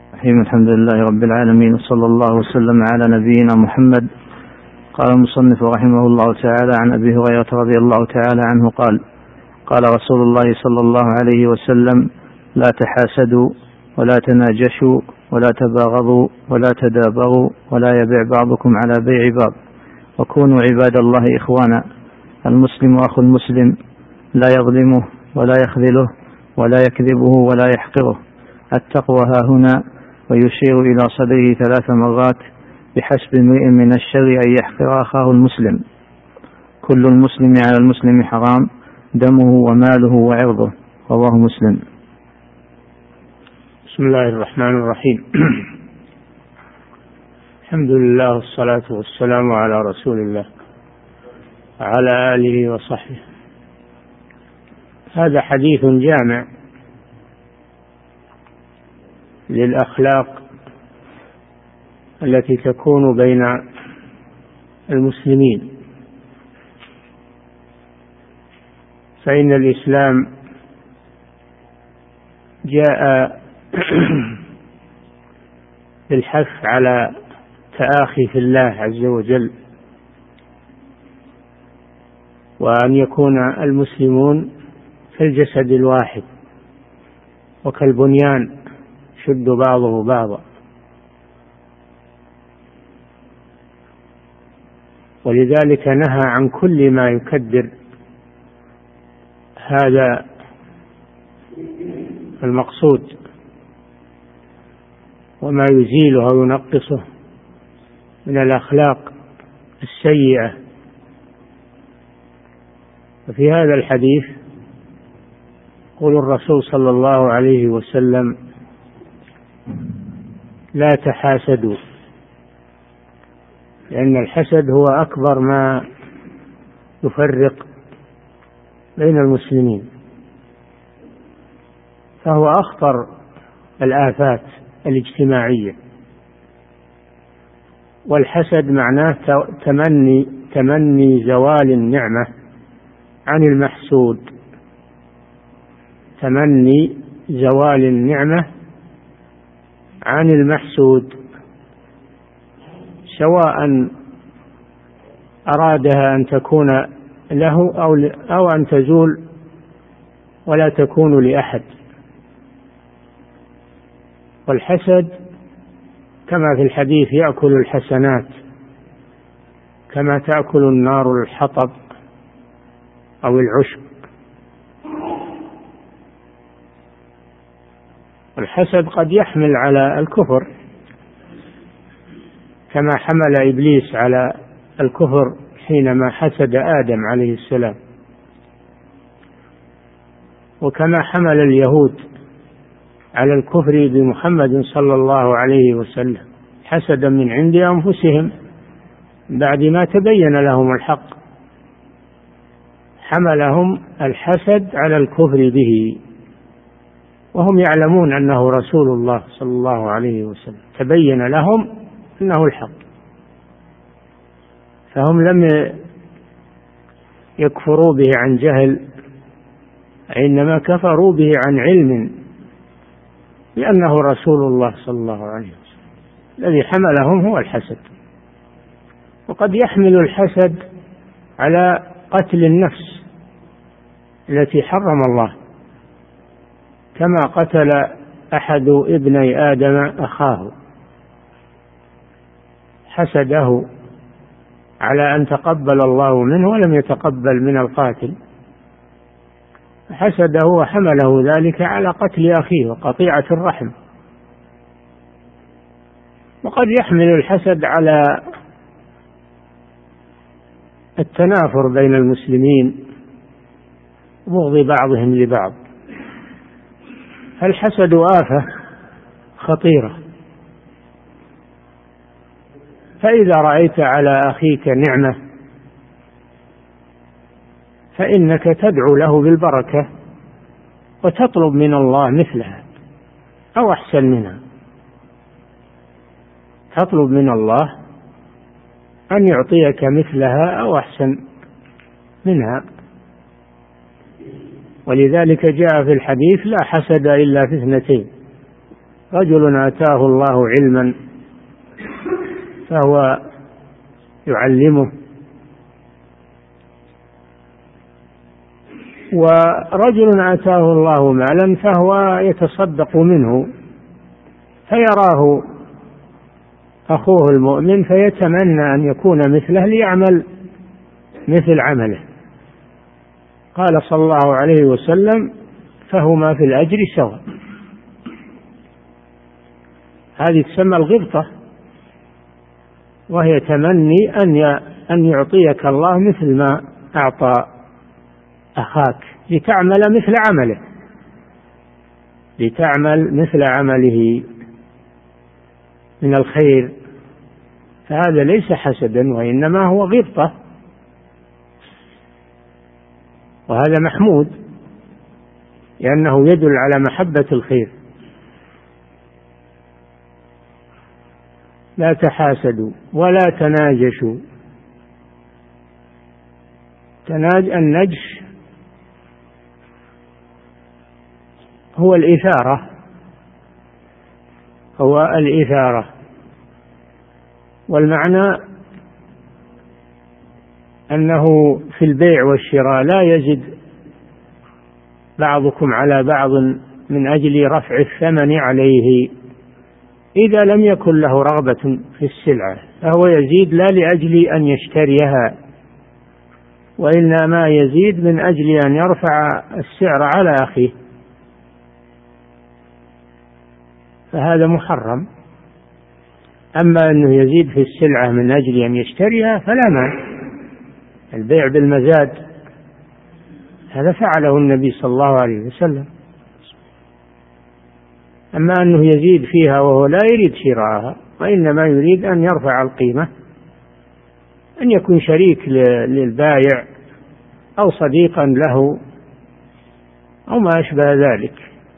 الرحيم. الحمد لله رب العالمين، وصلى الله وسلم على نبينا محمد. قال المصنف رحمه الله تعالى: عن أبي هريرة رضي الله تعالى عنه قال: قال رسول الله صلى الله عليه وسلم: لا تحاسدوا ولا تناجشوا ولا تباغضوا ولا تدابروا ولا يبيع بعضكم على بيع بعض، وكونوا عباد الله إخوانا. المسلم أخو المسلم، لا يظلمه ولا يخذله ولا يكذبه ولا يحقره. التقوى ها هنا، ويشير إلى صدره 3 مرات: بحسب امرئ من الشر أن يحقر أخاه المسلم. كل المسلم على المسلم حرام، دمه وماله وعرضه. رواه مسلم. بسم الله الرحمن الرحيم. الحمد لله والصلاة والسلام على رسول الله وعلى آله وصحبه. هذا حديث جامع للأخلاق التي تكون بين المسلمين، فإن الإسلام جاء بالحث على تآخي في الله عز وجل، وأن يكون المسلمون كالجسد الواحد وكالبنيان يشد بعضه بعضا. ولذلك نهى عن كل ما يكدر هذا المقصود وما يزيله أو ينقصه من الأخلاق السيئة. وفي هذا الحديث يقول الرسول صلى الله عليه وسلم: لا تحاسدوا، لأن الحسد هو أكبر ما يفرق بين المسلمين، فهو أخطر الآفات الاجتماعية. والحسد معناه تمني زوال النعمة عن المحسود، تمني زوال النعمة عن المحسود، سواء أرادها أن تكون له أو أن تزول ولا تكون لأحد. والحسد كما في الحديث يأكل الحسنات كما تأكل النار الحطب أو العشب. الحسد قد يحمل على الكفر، كما حمل إبليس على الكفر حينما حسد آدم عليه السلام، وكما حمل اليهود على الكفر بمحمد صلى الله عليه وسلم حسدا من عند أنفسهم بعد ما تبين لهم الحق، حملهم الحسد على الكفر به وهم يعلمون أنه رسول الله صلى الله عليه وسلم، تبين لهم أنه الحق، فهم لم يكفروا به عن جهل، إنما كفروا به عن علم، لأنه رسول الله صلى الله عليه وسلم. الذي حملهم هو الحسد. وقد يحمل الحسد على قتل النفس التي حرم الله، كما قتل أحد ابني آدم أخاه، حسده على أن تقبل الله منه ولم يتقبل من القاتل، حسده وحمله ذلك على قتل أخيه وقطيعة الرحم. وقد يحمل الحسد على التنافر بين المسلمين، بغض بعضهم لبعض. الحسد آفة خطيرة، فإذا رأيت على أخيك نعمة فإنك تدعو له بالبركة وتطلب من الله مثلها أو أحسن منها، تطلب من الله أن يعطيك مثلها أو أحسن منها. ولذلك جاء في الحديث: لا حسد إلا في 2، رجل آتاه الله علما فهو يعلمه، ورجل آتاه الله مالا فهو يتصدق منه، فيراه أخوه المؤمن فيتمنى أن يكون مثله ليعمل مثل عمله. قال صلى الله عليه وسلم: فهما في الأجر سواء. هذه تسمى الغبطة، وهي تمني أن يعطيك الله مثل ما أعطى أخاك لتعمل مثل عمله من الخير. فهذا ليس حسدا، وإنما هو غبطة، وهذا محمود لأنه يدل على محبة الخير. لا تحاسدوا ولا تناجشوا. النجش هو الإثارة، والمعنى أنه في البيع والشراء لا يزد بعضكم على بعض من أجل رفع الثمن عليه، إذا لم يكن له رغبة في السلعة فهو يزيد لا لأجل أن يشتريها، وإنما يزيد من أجل أن يرفع السعر على أخيه، فهذا محرم. أما أنه يزيد في السلعة من أجل أن يشتريها فلا مانع، البيع بالمزاد هذا فعله النبي صلى الله عليه وسلم. أما أنه يزيد فيها وهو لا يريد شراءها، وإنما يريد أن يرفع القيمة، أن يكون شريك للبائع أو صديقا له أو ما أشبه ذلك،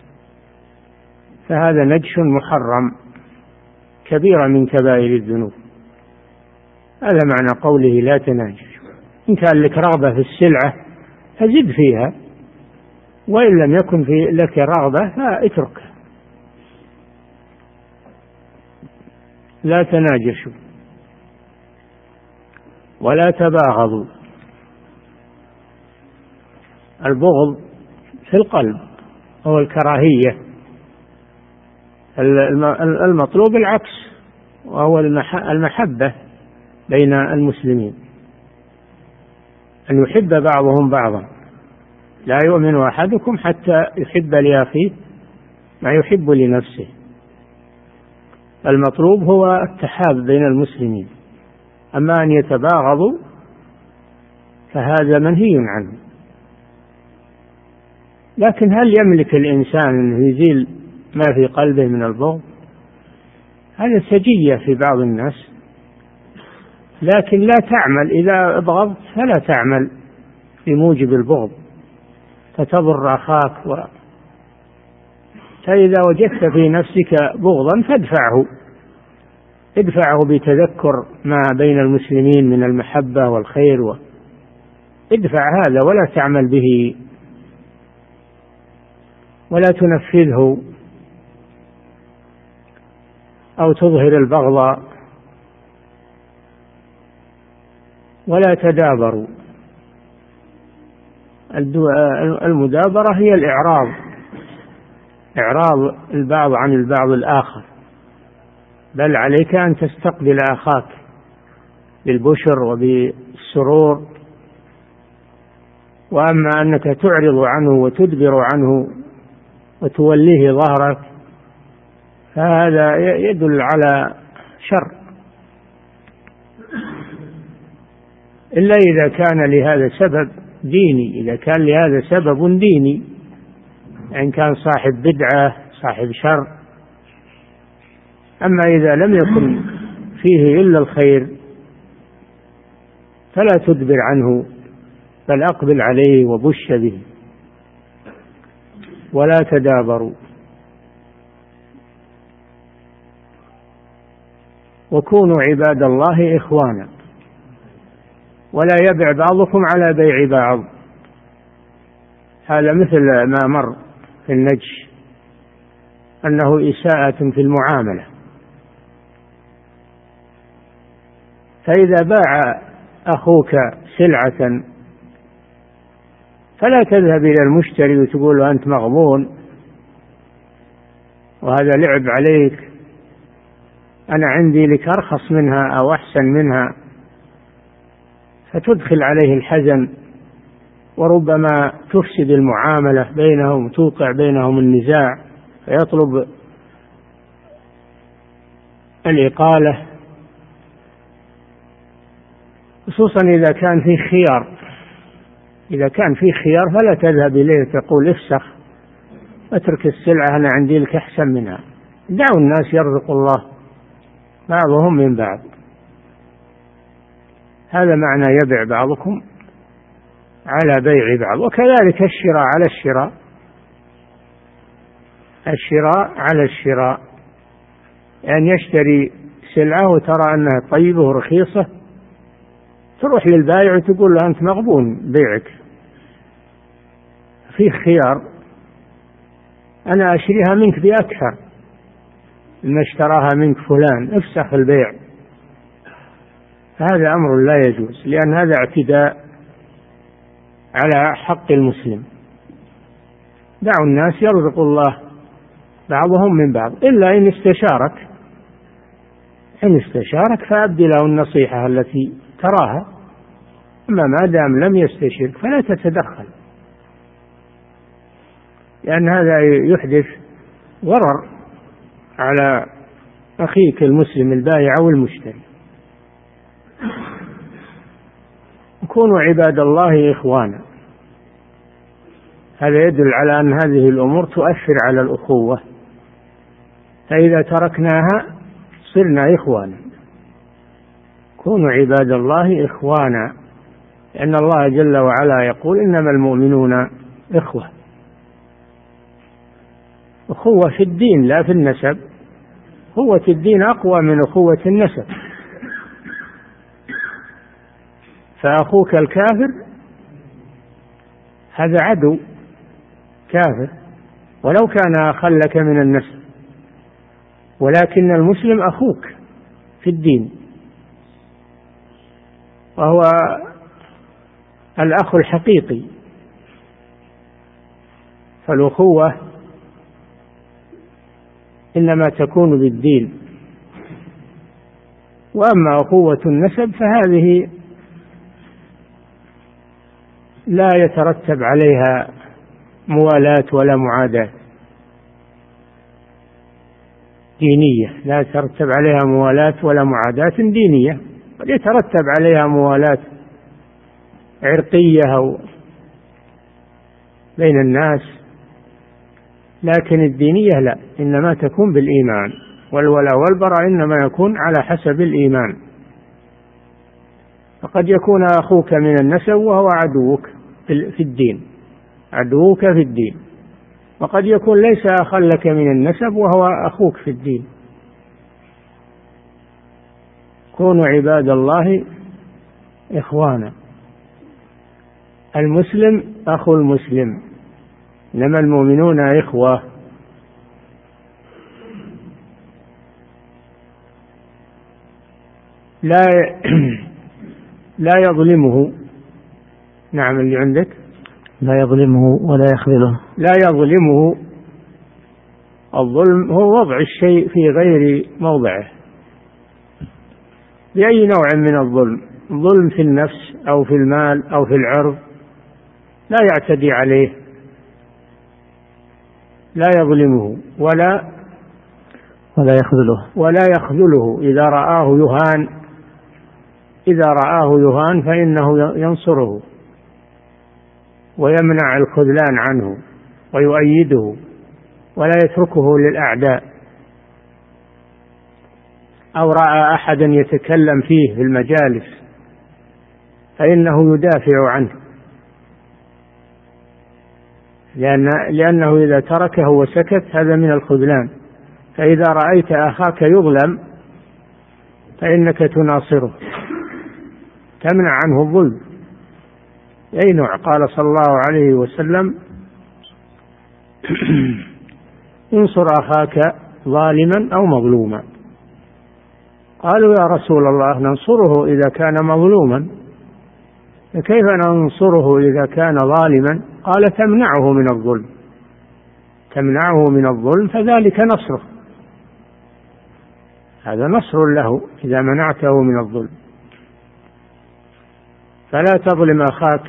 فهذا نجش محرم، كبيرة من كبائر الذنوب. هذا معنى قوله لا تناجش. إن كان لك رغبة في السلعة فزد فيها، وإن لم يكن لك رغبة فاتركها. لا تناجشوا ولا تباغضوا. البغض في القلب هو الكراهية، المطلوب العكس، وهو المحبة بين المسلمين، أن يحب بعضهم بعضا. لا يؤمن أحدكم حتى يحب لأخيه ما يحب لنفسه. المطلوب هو التحاب بين المسلمين، أما أن يتباغضوا فهذا منهي عنه. لكن هل يملك الإنسان أن يزيل ما في قلبه من البغض؟ هذا سجية في بعض الناس، لكن لا تعمل إذا أبغضت، فلا تعمل بموجب البغض فتضر أخاك. فإذا وجدت في نفسك بغضا ادفعه بتذكر ما بين المسلمين من المحبة والخير، ادفع هذا ولا تعمل به ولا تنفذه أو تظهر البغض. ولا تدابروا. المدابرة هي إعراض البعض عن البعض الآخر، بل عليك أن تستقبل أخاك بالبشر وبالسرور. وأما أنك تعرض عنه وتدبر عنه وتوليه ظهرك فهذا يدل على شر، إلا إذا كان لهذا سبب ديني. إذا كان لهذا سبب ديني، إن كان صاحب بدعة صاحب شر. أما إذا لم يكن فيه إلا الخير فلا تدبر عنه، بل أقبل عليه وبش به. ولا تدابروا. وكونوا عباد الله إخوانا ولا يبع بعضكم على بيع بعض. هذا مثل ما مر في النجش، أنه إساءة في المعاملة. فإذا باع أخوك سلعة فلا تذهب إلى المشتري وتقول له أنت مغبون وهذا لعب عليك، أنا عندي لك أرخص منها أو أحسن منها، فتدخل عليه الحزن وربما تفسد المعاملة بينهم وتوقع بينهم النزاع فيطلب الإقالة، خصوصا إذا كان في خيار. إذا كان في خيار فلا تذهب إليه تقول افسخ اترك السلعة أنا عندي لك أحسن منها. دعوا الناس يرزق الله بعضهم من بعض. هذا معنى يبع بعضكم على بيع بعض. وكذلك الشراء على الشراء، الشراء على الشراء، يعني يشتري سلعة وترى أنها طيبة ورخيصة تروح للبائع وتقول له أنت مغبون بيعك، في خيار أنا أشتريها منك بأكثر مما اشتراها منك فلان، افسخ البيع. هذا أمر لا يجوز، لأن هذا اعتداء على حق المسلم. دعوا الناس يرزق الله بعضهم من بعض، إلا إن استشارك، إن استشارك فأبدي له النصيحة التي تراها، أما ما دام لم يستشرك فلا تتدخل، لأن هذا يحدث ضرر على أخيك المسلم البائع أو المشتري. كونوا عباد الله إخوانا، هذا يدل على أن هذه الأمور تؤثر على الأخوة، فإذا تركناها صرنا إخوانا. كونوا عباد الله إخوانا، لأن الله جل وعلا يقول إنما المؤمنون إخوة. أخوة في الدين لا في النسب، أخوة الدين أقوى من أخوة النسب. فأخوك الكافر هذا عدو كافر ولو كان أخل لك من النسب، ولكن المسلم أخوك في الدين، وهو الأخ الحقيقي. فالأخوة إنما تكون بالدين، وأما أخوة النسب فهذه لا يترتب عليها موالاة ولا معاداة دينية، لا يترتب عليها موالاة ولا معاداة دينية، قد يترتب عليها موالاة عرقية أو بين الناس، لكن الدينية لا، إنما تكون بالإيمان، والولاء والبراء إنما يكون على حسب الإيمان. فقد يكون أخوك من النسب وهو عدوك في الدين، عدوك في الدين، وقد يكون ليس أخا لك من النسب وهو أخوك في الدين. كونوا عباد الله إخوانا، المسلم أخو المسلم، إنما المؤمنون إخوة. لا يظلمه. نعم، اللي عندك لا يظلمه ولا يخذله. لا يظلمه. الظلم هو وضع الشيء في غير موضعه بأي نوع من الظلم، ظلم في النفس أو في المال أو في العرض، لا يعتدي عليه، لا يظلمه ولا يخذله. إذا رآه يهان فإنه ينصره ويمنع الخذلان عنه ويؤيده ولا يتركه للأعداء، أو رأى أحدا يتكلم فيه في المجالس فإنه يدافع عنه، لأنه إذا تركه وسكت هذا من الخذلان. فإذا رأيت أخاك يظلم فإنك تناصره، تمنع عنه الظلم أي نوع. قال صلى الله عليه وسلم: انصر أخاك ظالما أو مظلوما. قالوا يا رسول الله ننصره إذا كان مظلوما، فكيف ننصره إذا كان ظالما؟ قال تمنعه من الظلم، تمنعه من الظلم فذلك نصره، هذا نصر له إذا منعته من الظلم. فلا تظلم أخاك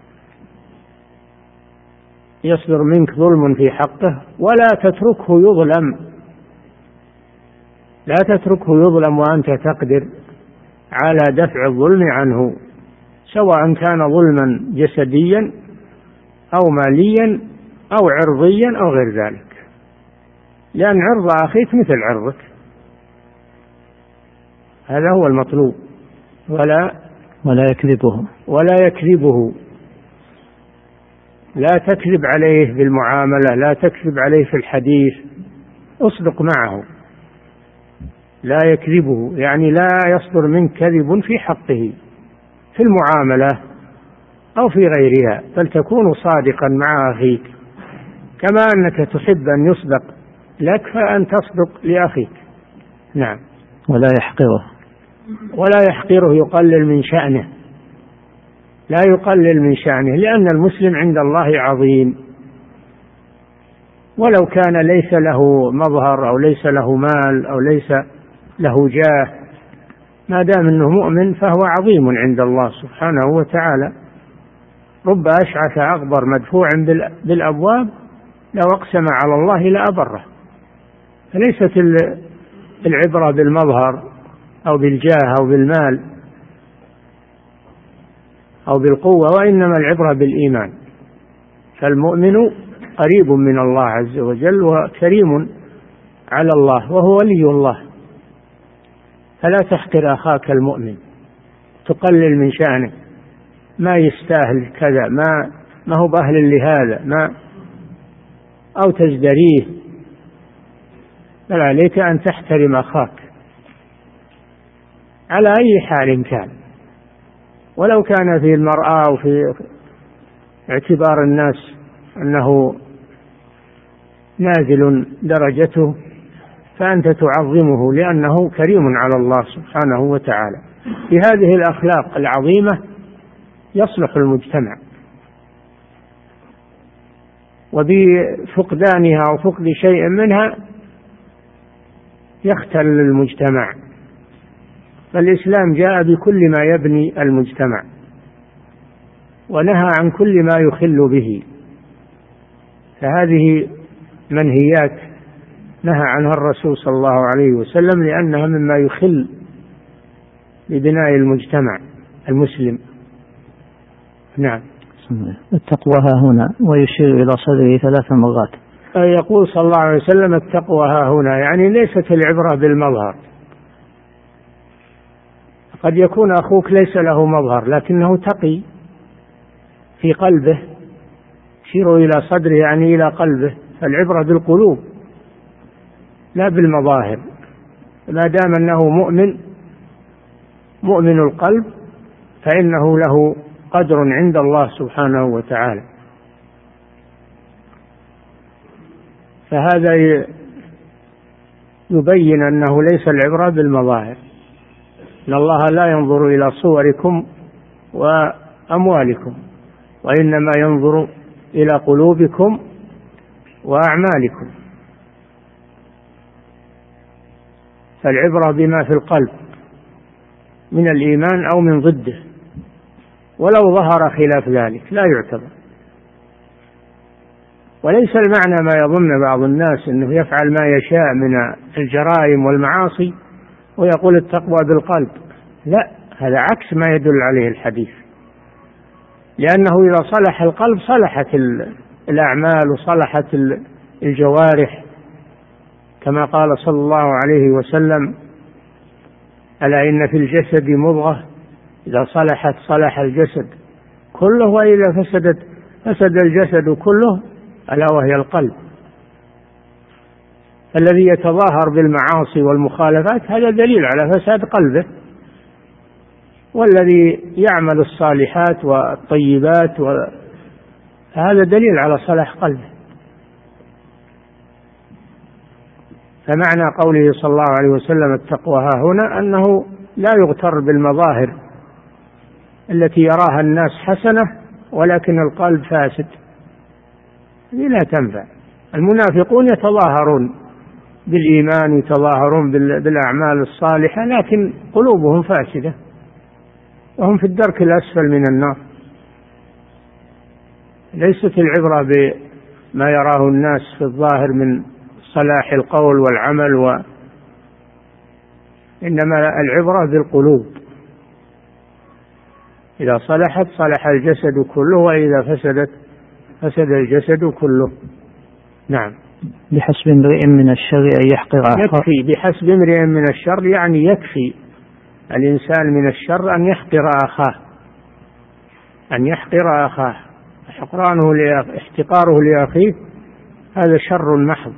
يصدر منك ظلم في حقه، ولا تتركه يظلم، لا تتركه يظلم وأنت تقدر على دفع الظلم عنه، سواء كان ظلما جسديا أو ماليا أو عرضيا أو غير ذلك، لأن عرض أخيك مثل عرضك، هذا هو المطلوب. ولا يكذبه، لا تكذب عليه بالمعاملة، لا تكذب عليه في الحديث، اصدق معه. لا يكذبه يعني لا يصدر منك كذب في حقه في المعاملة أو في غيرها، بل تكون صادقا مع أخيك، كما أنك تحب أن يصدق لك فأن تصدق لأخيك. نعم. ولا يحقره يقلل من شأنه، لا يقلل من شأنه، لأن المسلم عند الله عظيم، ولو كان ليس له مظهر أو ليس له مال أو ليس له جاه، ما دام أنه مؤمن فهو عظيم عند الله سبحانه وتعالى. رب أشعث أغبر مدفوع بالأبواب لو أقسم على الله لأبره. فليست العبرة بالمظهر أو بالجاه أو بالمال أو بالقوة، وإنما العبرة بالإيمان. فالمؤمن قريب من الله عز وجل وكريم على الله وهو ولي الله. فلا تحقر أخاك المؤمن، تقلل من شأنه، ما يستاهل كذا، ما هو بأهل لهذا، أو تزدريه، بل عليك أن تحترم أخاك على أي حال كان، ولو كان في المرأة أو في اعتبار الناس أنه نازل درجته، فأنت تعظمه لأنه كريم على الله سبحانه وتعالى. بهذه الأخلاق العظيمة يصلح المجتمع، وبفقدانها أو فقد شيء منها يختل المجتمع. فالإسلام جاء بكل ما يبني المجتمع، ونهى عن كل ما يخل به، فهذه منهيات نهى عنها الرسول صلى الله عليه وسلم، لأنها مما يخل ببناء المجتمع المسلم. نعم. التقوى ها هنا، ويشير إلى صدره 3 مرات. يقول صلى الله عليه وسلم التقوى ها هنا، يعني ليست العبرة بالمظهر. قد يكون أخوك ليس له مظهر لكنه تقي في قلبه، يشير إلى صدره يعني إلى قلبه، فالعبرة بالقلوب لا بالمظاهر. ما دام أنه مؤمن القلب فإنه له قدر عند الله سبحانه وتعالى. فهذا يبين أنه ليس العبرة بالمظاهر، إن الله لا ينظر إلى صوركم وأموالكم، وإنما ينظر إلى قلوبكم وأعمالكم. فالعبرة بما في القلب من الإيمان أو من ضده، ولو ظهر خلاف ذلك لا يعتبر. وليس المعنى ما يظن بعض الناس أنه يفعل ما يشاء من الجرائم والمعاصي ويقول التقوى بالقلب، لا، هذا عكس ما يدل عليه الحديث، لأنه إذا صلح القلب صلحت الأعمال وصلحت الجوارح، كما قال صلى الله عليه وسلم: ألا إن في الجسد مضغة إذا صلحت صلح الجسد كله، وإذا فسد الجسد كله، ألا وهي القلب. الذي يتظاهر بالمعاصي والمخالفات هذا دليل على فساد قلبه، والذي يعمل الصالحات والطيبات هذا دليل على صلاح قلبه. فمعنى قوله صلى الله عليه وسلم التقوى ها هنا أنه لا يغتر بالمظاهر التي يراها الناس حسنة ولكن القلب فاسد، هذه لا تنفع. المنافقون يتظاهرون بالإيمان، يتظاهرون بالأعمال الصالحة، لكن قلوبهم فاسدة وهم في الدرك الأسفل من النار. ليست العبرة بما يراه الناس في الظاهر من صلاح القول والعمل إنما العبرة بالقلوب، إذا صلحت صلح الجسد كله، وإذا فسدت فسد الجسد كله. نعم. بحسب امرئ من الشر أن يحقر أخاه. يكفي بحسب امرئ من الشر، يعني يكفي الإنسان من الشر أن يحقر أخاه، أن يحقر أخاه. احتقاره لأخيه هذا شر محض.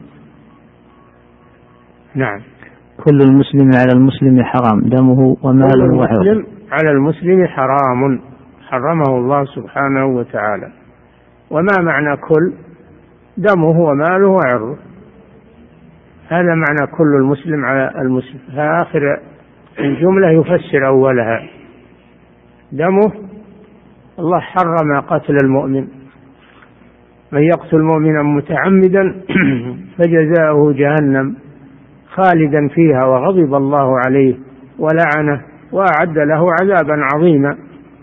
نعم. كل المسلم على المسلم حرام دمه وماله وعرضه. كل المسلم على المسلم حرام حرمه الله سبحانه وتعالى. وما معنى كل؟ دمه وماله وعرضه، هذا معنى كل المسلم على المسلم. آخر الجملة يفسر أولها. دمه، الله حرم قتل المؤمن، من يقتل مؤمنا متعمدا فجزاؤه جهنم خالدا فيها وغضب الله عليه ولعنه وأعد له عذابا عظيما.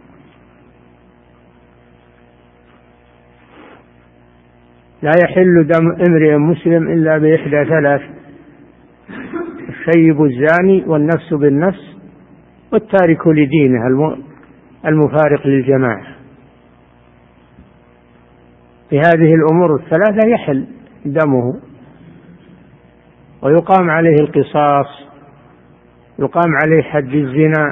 لا يحل دم امرئ مسلم إلا بإحدى ثلاث: الثيب الزاني، والنفس بالنفس، والتارك لدينه المفارق للجماعة. في هذه الأمور الثلاثة يحل دمه ويقام عليه القصاص، يقام عليه حد الزنا.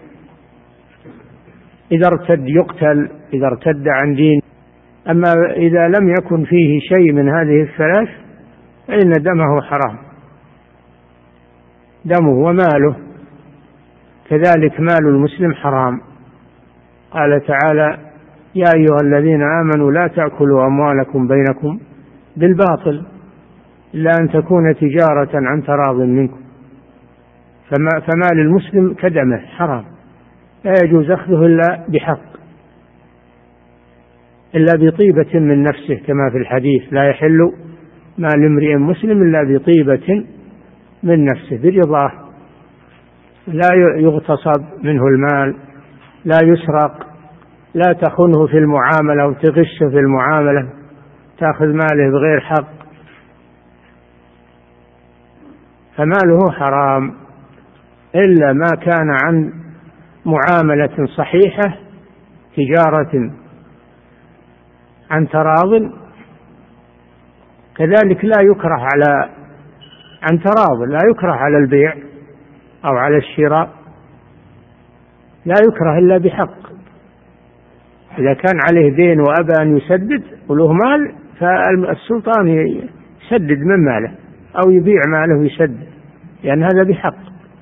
إذا ارتد يقتل إذا ارتد عن دين. أما إذا لم يكن فيه شيء من هذه الثلاث فإن دمه حرام، دمه وماله كذلك. مال المسلم حرام. قال تعالى: يا أيها الذين آمنوا لا تأكلوا أموالكم بينكم بالباطل إلا أن تكون تجارة عن تراض منكم. فمال المسلم كدمه حرام، لا يجوز أخذه إلا بحق، إلا بطيبة من نفسه، كما في الحديث: لا يحل مال امرئ مسلم إلا بطيبة من نفسه، برضاه. لا يغتصب منه المال، لا يسرق، لا تخنه في المعاملة وتغشه في المعاملة، تأخذ ماله بغير حق، فماله حرام إلا ما كان عن معاملة صحيحة، تجارة عن تراض. كذلك لا يكره عن تراض، لا يكره على البيع أو على الشراء، لا يكره إلا بحق. إذا كان عليه دين وأبى أن يسدد وله مال، فالسلطان يسدد من ماله أو يبيع ماله ويسدد، لأن هذا بحق.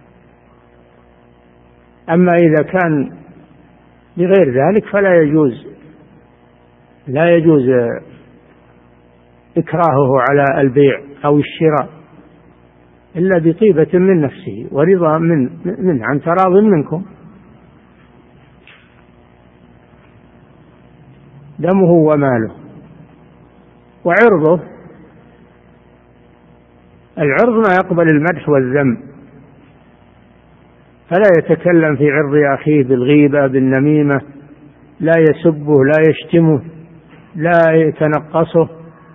أما إذا كان بغير ذلك فلا يجوز إكراهه على البيع أو الشراء إلا بطيبة من نفسه ورضا من عن تراض منكم. دمه وماله وعرضه. العرض ما يقبل المدح والذم، فلا يتكلم في عرض أخيه بالغيبة بالنميمة، لا يسبه، لا يشتمه، لا يتنقصه،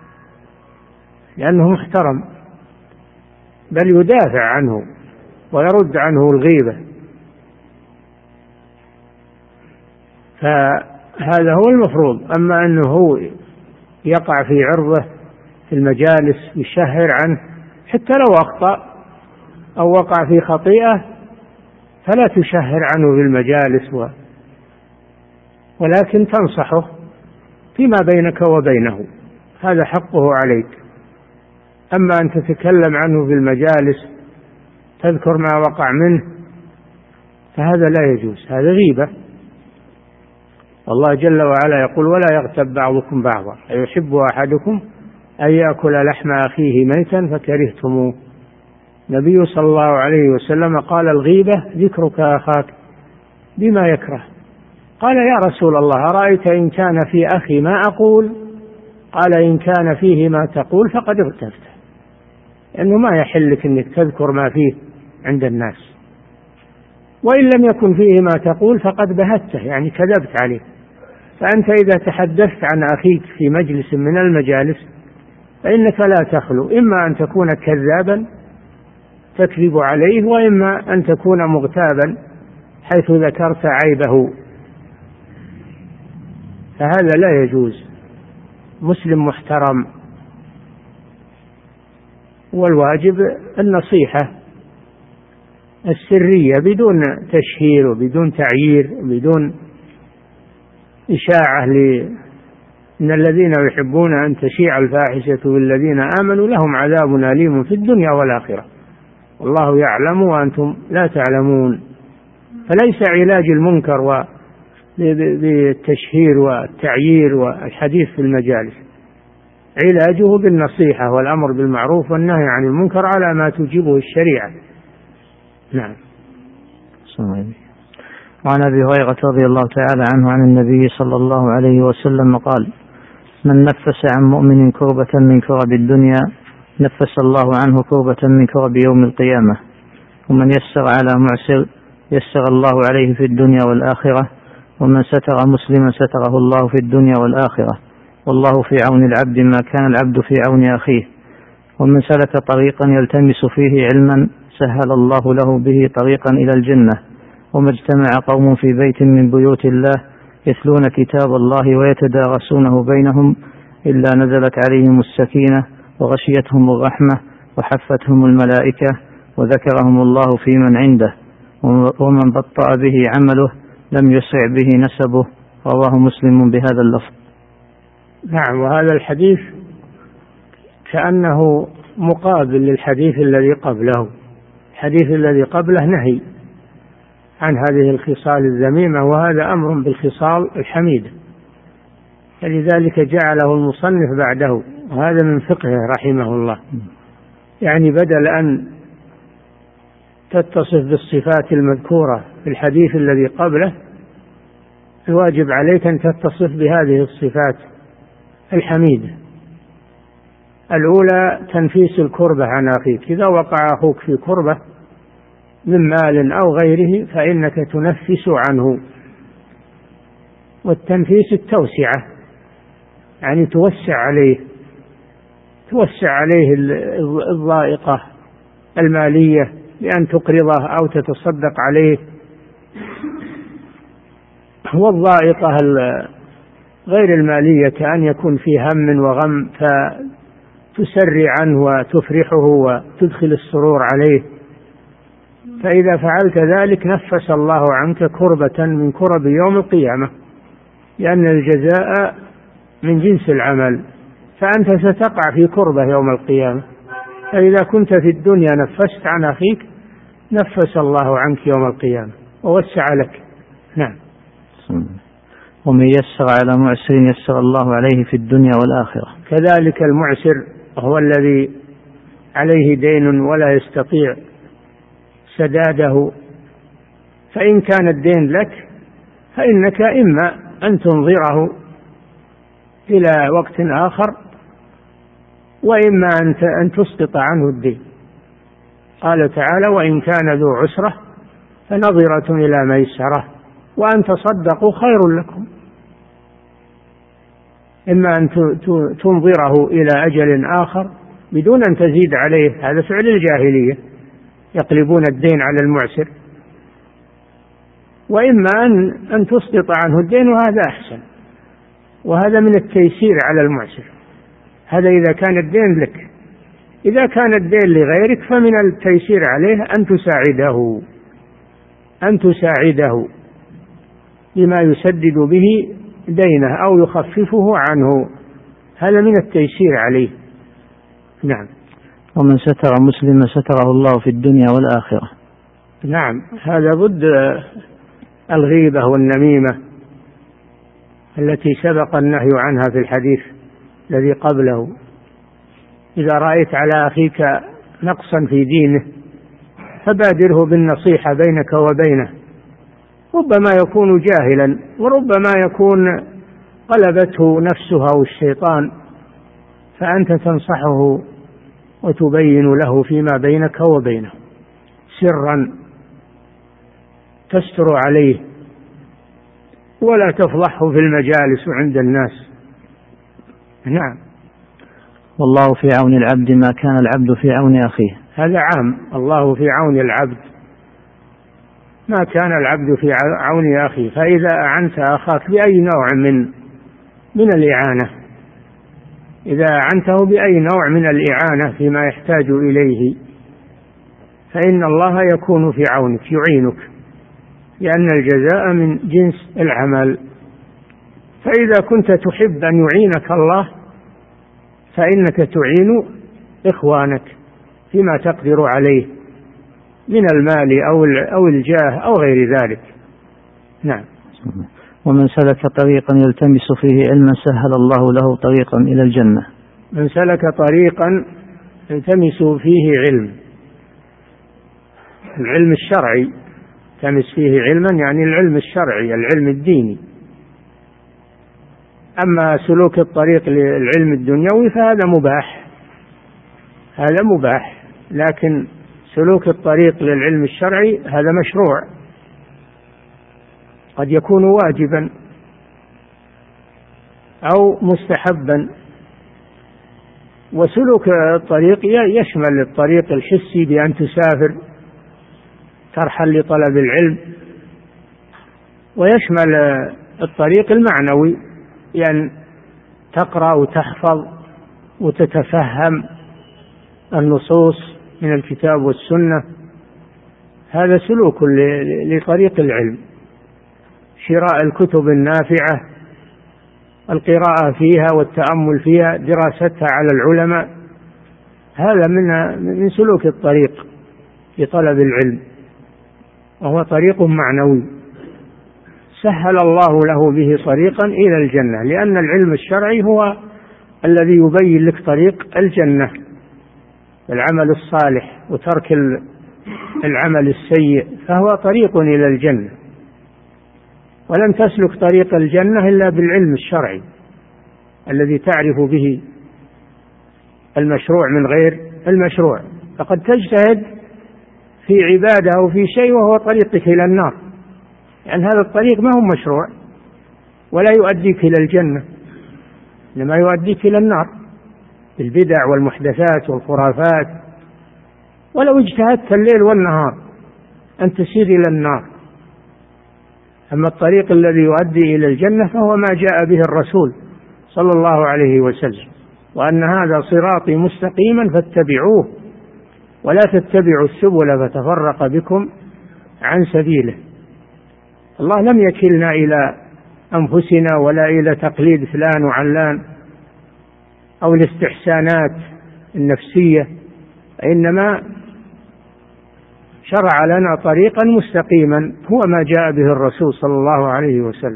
لأنه محترم، بل يدافع عنه ويرد عنه الغيبة. فهذا هو المفروض. أما أنه هو يقع في عرضه في المجالس يشهر عنه، حتى لو أخطأ أو وقع في خطيئة فلا تشهر عنه في المجالس، ولكن تنصحه فيما بينك وبينه، هذا حقه عليك. أما أن تتكلم عنه في المجالس تذكر ما وقع منه فهذا لا يجوز، هذا غيبة. الله جل وعلا يقول: ولا يغتب بعضكم بعضا أيحب أحدكم أن يأكل لحم أخيه ميتا فكرهتموه. النبي صلى الله عليه وسلم قال الغيبة ذكرك أخاك بما يكره. قال يا رسول الله أرأيت إن كان في أخي ما أقول؟ قال إن كان فيه ما تقول فقد اغتبت، لأنه ما يحل لك أنك تذكر ما فيه عند الناس، وإن لم يكن فيه ما تقول فقد بهته، يعني كذبت عليه. فأنت إذا تحدثت عن أخيك في مجلس من المجالس فإنك لا تخلو إما أن تكون كذابا تكذب عليه، وإما أن تكون مغتابا حيث ذكرت عيبه، فهذا لا يجوز. مسلم محترم، والواجب النصيحة السرية بدون تشهير وبدون تعيير وبدون إشاعة إن الذين يحبون أن تشيع الفاحشة بالذين آمنوا لهم عذاب أليم في الدنيا والآخرة والله يعلم وأنتم لا تعلمون. فليس علاج المنكر بالتشهير والتعيير والحديث في المجالس، علاجه بالنصيحة والأمر بالمعروف والنهي عن المنكر على ما توجبه الشريعة. نعم. وعن أبي هريرة رضي الله تعالى عنه عن النبي صلى الله عليه وسلم قال: من نفس عن مؤمن كربة من كرب الدنيا نفس الله عنه كربة من كرب يوم القيامة، ومن يسر على معسر يسر الله عليه في الدنيا والآخرة، ومن ستر مسلما ستره الله في الدنيا والآخرة، والله في عون العبد ما كان العبد في عون أخيه. ومن سلك طريقا يلتمس فيه علما سهل الله له به طريقا إلى الجنة. وما اجتمع قوم في بيت من بيوت الله يتلون كتاب الله ويتدارسونه بينهم إلا نزلت عليهم السكينة وغشيتهم الرحمة وحفتهم الملائكة وذكرهم الله في من عنده. ومن بطأ به عمله لم يسرع به نسبه. رواه مسلم بهذا اللفظ. نعم. وهذا الحديث كأنه مقابل للحديث الذي قبله. الحديث الذي قبله نهي عن هذه الخصال الذميمة، وهذا أمر بالخصال الحميدة، فلذلك جعله المصنف بعده، وهذا من فقهه رحمه الله. يعني بدل أن تتصف بالصفات المذكورة في الحديث الذي قبله الواجب عليك أن تتصف بهذه الصفات الحميدة. الأولى تنفيس الكربة عن أخيك، إذا وقع أخوك في كربة من مال أو غيره فإنك تنفس عنه. والتنفيس التوسعة، يعني توسع عليه الضائقة المالية بأن تقرضه أو تتصدق عليه، والضائقة غير المالية كأن يكون في هم وغم فتسري عنه وتفرحه وتدخل السرور عليه. فإذا فعلت ذلك نفس الله عنك كربة من كرب يوم القيامة، لأن الجزاء من جنس العمل، فأنت ستقع في كربة يوم القيامة. فإذا كنت في الدنيا نفست عن أخيك نفس الله عنك يوم القيامة ووسع لك. نعم. ومن يسر على معسر يسر الله عليه في الدنيا والآخرة. كذلك المعسر هو الذي عليه دين ولا يستطيع سداده، فإن كان الدين لك فإنك إما أن تنظره إلى وقت آخر، وإما أن تسقط عنه الدين. قال تعالى: وإن كان ذو عسرة فنظرة إلى ميسرة وأن تصدقوا خير لكم. إما أن تنظره إلى أجل آخر بدون أن تزيد عليه، هذا فعل الجاهلية، يقلبون الدين على المعسر، وإما أن تسقط عنه الدين، وهذا أحسن، وهذا من التيسير على المعسر. هذا إذا كان الدين لك. إذا كان الدين لغيرك فمن التيسير عليه أن تساعده بما يسدد به دينه أو يخففه عنه، هذا من التيسير عليه. نعم. ومن ستر مسلما ستره الله في الدنيا والآخرة. نعم. هذا ضد الغيبة والنميمة التي سبق النهي عنها في الحديث الذي قبله. إذا رأيت على أخيك نقصا في دينه فبادره بالنصيحة بينك وبينه، ربما يكون جاهلا وربما يكون غلبته نفسه أو الشيطان، فأنت تنصحه وتبين له فيما بينك وبينه سرا تستر عليه ولا تفضحه في المجالس وعند الناس. نعم. والله في عون العبد ما كان العبد في عون أخيه. هذا عام، الله في عون العبد ما كان العبد في عون أخيه. فإذا أعنت أخاك بأي نوع من الإعانة، إذا أعنته بأي نوع من الإعانة فيما يحتاج إليه فإن الله يكون في عونك يعينك، لأن الجزاء من جنس العمل. فإذا كنت تحب أن يعينك الله فإنك تعين إخوانك فيما تقدر عليه من المال أو الجاه أو غير ذلك. نعم. ومن سلك طريقا يلتمس فيه علما سهل الله له طريقا إلى الجنة. من سلك طريقا يلتمس فيه علم، العلم الشرعي، يلتمس فيه علما يعني العلم الشرعي العلم الديني. أما سلوك الطريق للعلم الدنيوي فهذا مباح، هذا مباح، لكن سلوك الطريق للعلم الشرعي هذا مشروع، قد يكون واجبا أو مستحبا. وسلوك الطريق يشمل الطريق الحسي بأن تسافر ترحل لطلب العلم، ويشمل الطريق المعنوي يعني تقرأ وتحفظ وتتفهم النصوص من الكتاب والسنة، هذا سلوك لطريق العلم. شراء الكتب النافعة، القراءة فيها والتأمل فيها، دراستها على العلماء، هذا من سلوك الطريق لطلب العلم، وهو طريق معنوي سهل الله له به طريقا إلى الجنة، لأن العلم الشرعي هو الذي يبين لك طريق الجنة، العمل الصالح وترك العمل السيء، فهو طريق إلى الجنة. ولن تسلك طريق الجنة إلا بالعلم الشرعي الذي تعرف به المشروع من غير المشروع. فقد تجتهد في عبادة أو في شيء وهو طريقك إلى النار، يعني هذا الطريق ما هو مشروع ولا يؤديك إلى الجنة، إنما يؤديك إلى النار بالبدع والمحدثات والخرافات. ولو اجتهدت الليل والنهار أن تسير إلى النار. أما الطريق الذي يؤدي إلى الجنة فهو ما جاء به الرسول صلى الله عليه وسلم، وأن هذا صراطي مستقيما فاتبعوه ولا تتبعوا السبل فتفرق بكم عن سبيله. الله لم يكلنا إلى أنفسنا ولا إلى تقليد فلان وعلان أو الاستحسانات النفسية، إنما شرع لنا طريقا مستقيما هو ما جاء به الرسول صلى الله عليه وسلم.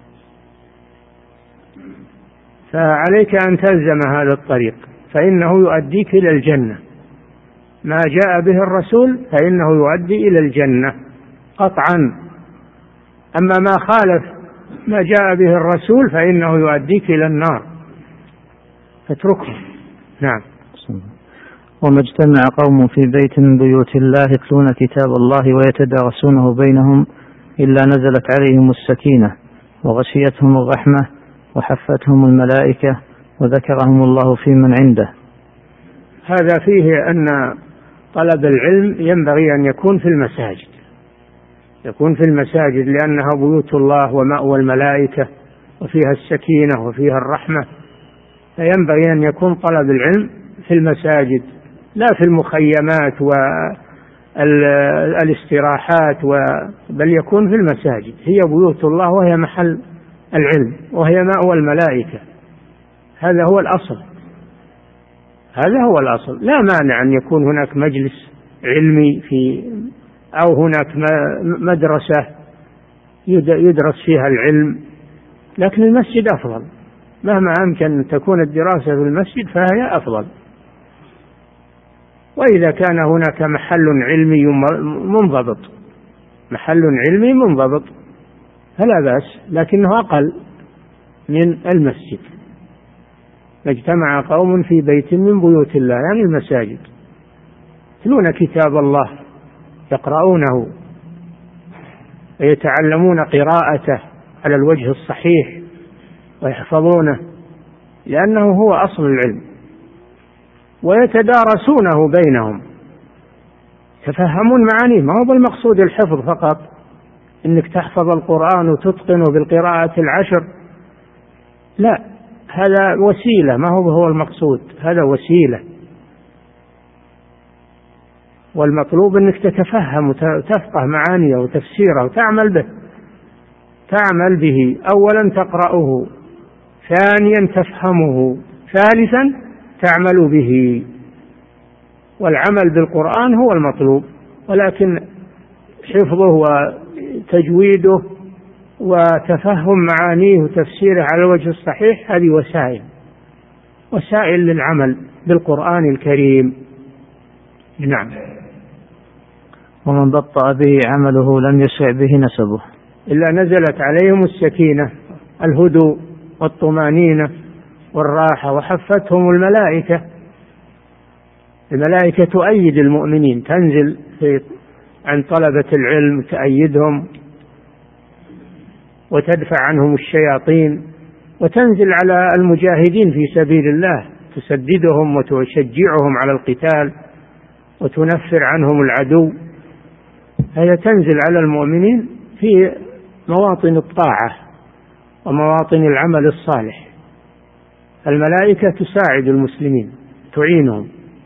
فعليك أن تلزم هذا الطريق فإنه يؤديك إلى الجنة، ما جاء به الرسول فإنه يؤدي إلى الجنة قطعا. أما ما خالف ما جاء به الرسول فإنه يؤديك إلى النار، فاتركه. نعم. وما اجتمع قوم في بيت من بيوت الله يتلون كتاب الله ويتدارسونه بينهم إلا نزلت عليهم السكينة وغشيتهم الرحمة وحفتهم الملائكة وذكرهم الله في من عنده. هذا فيه أن طلب العلم ينبغي أن يكون في المساجد، يكون في المساجد لأنها بيوت الله ومأوى الملائكة وفيها السكينة وفيها الرحمة، فينبغي أن يكون طلب العلم في المساجد لا في المخيمات والاستراحات بل يكون في المساجد، هي بيوت الله وهي محل العلم وهي مأوى الملائكة. هذا هو الأصل، هذا هو الأصل. لا مانع أن يكون هناك مجلس علمي أو هناك مدرسة يدرس فيها العلم، لكن المسجد أفضل، مهما أمكن أن تكون الدراسة في المسجد فهي أفضل. وإذا كان هناك محل علمي منضبط فلا بأس، لكنه أقل من المسجد. اجتمع قوم في بيت من بيوت الله، يعني المساجد، يتلون كتاب الله، يقرؤونه ويتعلمون قراءته على الوجه الصحيح ويحفظونه، لأنه هو أصل العلم، ويتدارسونه بينهم، يتفهمون معانيه. ما هو بالمقصود الحفظ فقط، إنك تحفظ القرآن وتتقنه بالقراءة 10، لا، هذا وسيلة، ما هو المقصود، هذا وسيلة. والمطلوب أنك تتفهم وتفقه معانيه وتفسيره وتعمل به. أولا تقرأه، ثانيا تفهمه، ثالثا تعمل به. والعمل بالقرآن هو المطلوب، ولكن حفظه وتجويده وتفهم معانيه وتفسيره على الوجه الصحيح، هذه وسائل للعمل بالقرآن الكريم. نعم. ومن بطأ به عمله لم يسع به نسبه إلا نزلت عليهم السكينة، الهدوء والطمانينة والراحة، وحفتهم الملائكة. الملائكة تؤيد المؤمنين، تنزل عن طلبة العلم، تأيدهم وتدفع عنهم الشياطين، وتنزل على المجاهدين في سبيل الله، تسددهم وتشجعهم على القتال وتنفر عنهم العدو. هي تنزل على المؤمنين في مواطن الطاعة ومواطن العمل الصالح. الملائكة تساعد المسلمين، تعينهم.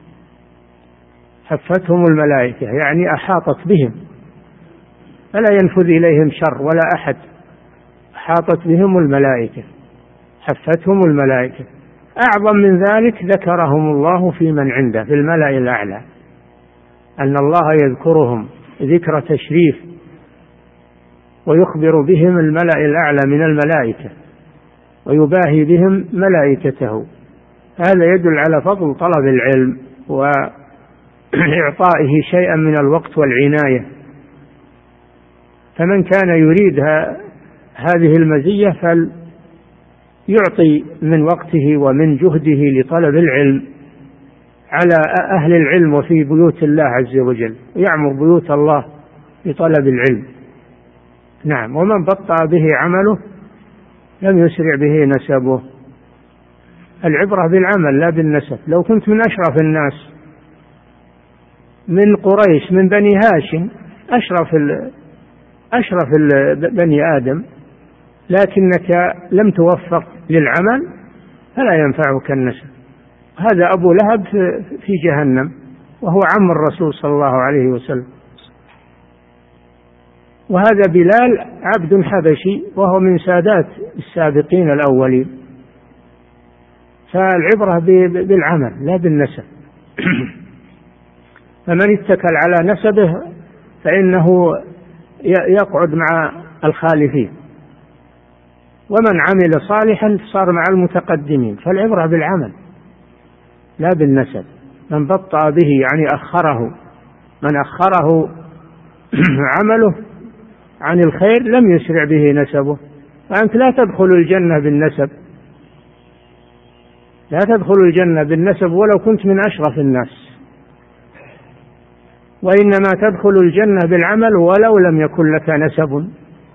حفتهم الملائكة يعني أحاطت بهم، فلا ينفذ إليهم شر ولا أحد، أحاطت بهم الملائكة، حفتهم الملائكة. أعظم من ذلك ذكرهم الله في من عنده في الملأ الأعلى، أن الله يذكرهم ذكر تشريف ويخبر بهم الملأ الأعلى من الملائكة ويباهي بهم ملائكته. هذا يدل على فضل طلب العلم وإعطائه شيئا من الوقت والعناية. فمن كان يريد هذه المزية فليعطي من وقته ومن جهده لطلب العلم على أهل العلم وفي بيوت الله عز وجل، ويعمر بيوت الله بطلب العلم. نعم. ومن بطأ به عمله لم يسرع به نسبه. العبرة بالعمل لا بالنسب. لو كنت من أشرف الناس، من قريش، من بني هاشم، أشرف بني آدم، لكنك لم توفق للعمل فلا ينفعك النسب. هذا أبو لهب في جهنم وهو عم الرسول صلى الله عليه وسلم، وهذا بلال عبد حبشي وهو من سادات السابقين الأولين. فالعبرة بالعمل لا بالنسب. فمن اتكل على نسبه فإنه يقعد مع الخالفين، ومن عمل صالحا صار مع المتقدمين. فالعبرة بالعمل لا بالنسب. من بطأ به يعني من أخره عمله عن الخير لم يسرع به نسبه. فأنت لا تدخل الجنة بالنسب، لا تدخل الجنة بالنسب ولو كنت من أشرف الناس، وإنما تدخل الجنة بالعمل ولو لم يكن لك نسب.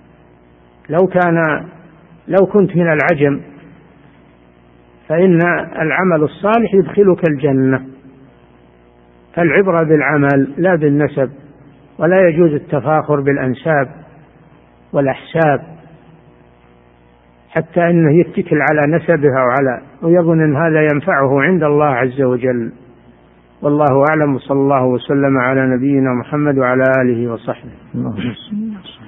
لو كنت من العجم فإن العمل الصالح يدخلك الجنة. فالعبرة بالعمل لا بالنسب، ولا يجوز التفاخر بالأنساب والأحساب حتى أنه يتكل على نسبها ويظن أن هذا ينفعه عند الله عز وجل. والله أعلم، صلى الله وسلم على نبينا محمد وعلى آله وصحبه.